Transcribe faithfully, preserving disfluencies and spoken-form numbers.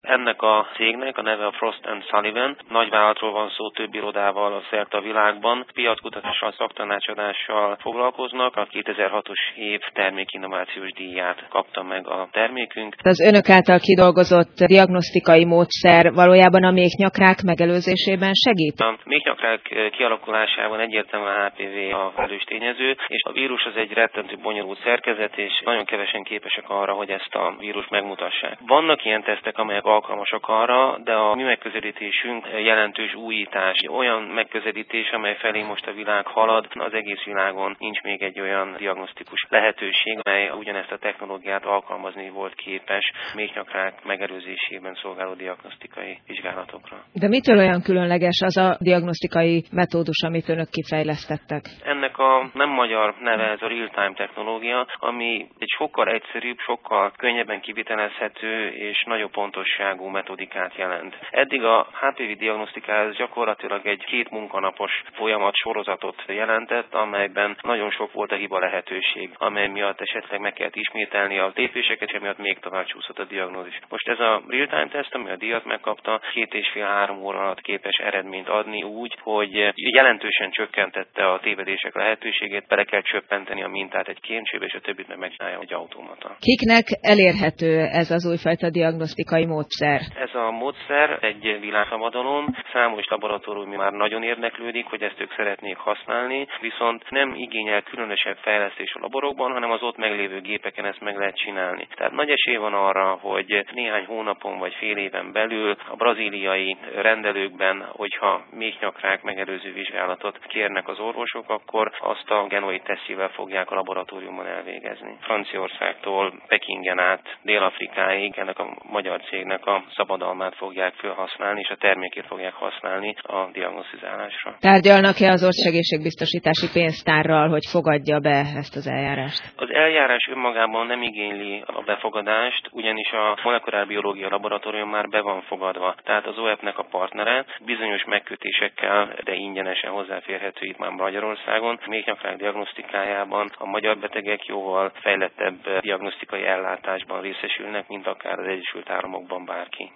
Ennek a cégnek a neve a Frost and Sullivan. Nagyvállalatról van szó, több irodával a szerte a világban. Piackutatással, szaktanácsadással foglalkoznak. A kétezer-hatos év termékinnovációs díját kapta meg a termékünk. Az önök által kidolgozott diagnosztikai módszer valójában a méhnyakrák megelőzésében segít? A méhnyakrák kialakulásában egyértelműen a há pé vé a felelős tényező, és a vírus az egy rettentő bonyolult szerkezet, és nagyon kevesen képesek arra, hogy ezt a vírust megmutassák. Vannak ilyen tesztek, amelyek alkalmasak arra, de a mi megközelítésünk jelentős újítás. Olyan megközelítés, amely felé most a világ halad, az egész világon nincs még egy olyan diagnosztikus lehetőség, amely ugyanezt a technológiát alkalmazni volt képes méhnyakrák megelőzésében szolgáló diagnosztikai vizsgálatokra. De mitől olyan különleges az a diagnosztikai metódus, amit önök kifejlesztettek? Ennek a nem magyar neve ez a real-time technológia, ami egy sokkal egyszerűbb, sokkal könnyebben kivitelezhető és nagyobb pontosságú metodikát jelent. Eddig a há pé vé diagnosztikája gyakorlatilag egy két munkanapos folyamat sorozatot jelentett, amelyben nagyon sok volt a hiba lehetőség, amely miatt esetleg meg kellett ismételni a lépéseket, és emiatt még tovább csúszott a diagnózis. Most ez a real-time teszt, ami a díjat megkapta, két és fél-három óra alatt képes eredményt adni úgy, hogy jelentősen csökkentette a tévedések lehetőségét, bele kell csöppenteni a mintát egy kémcsébe, és a többit meg megcsinálja egy automata. Kiknek elérhető ez az újfajta diagnosztikai módszer? Ez a módszer egy világszabadalom, számos laboratórium már nagyon érdeklődik, hogy ezt ők szeretnék használni, viszont nem igényel különösebb fejlesztés a laborokban, hanem az ott meglévő gépeken ezt meg lehet csinálni. Tehát nagy esély van arra, hogy néhány hónapon vagy fél éven belül a brazíliai rendelőkben, hogyha méhnyakrák megelőző vizsgálatot kérnek az orvosok, akkor azt a genoid tesztjével fogják a laboratóriumban elvégezni. Franciaországtól Pekingen át Dél-Afrikáig ennek a magyar cégnek a szabadalmát fogják felhasználni, és a termékét fogják használni a diagnosztizálásra. Tárgyalnak-e az Orvossegészségbiztosítási Pénztárral, hogy fogadja be ezt az eljárást? Az eljárás önmagában nem igényli a befogadást, ugyanis a molekulárbiológia laboratórium már be van fogadva. Tehát az o e pé-nek a partnere bizonyos megkötésekkel, de ingyenesen hozzáférhető itt már Magyarországon. Méhnyakrák diagnosztikájában a magyar betegek jóval fejlettebb diagnosztikai ellátásban részesülnek, mint akár az Egyesült Államokban bárki.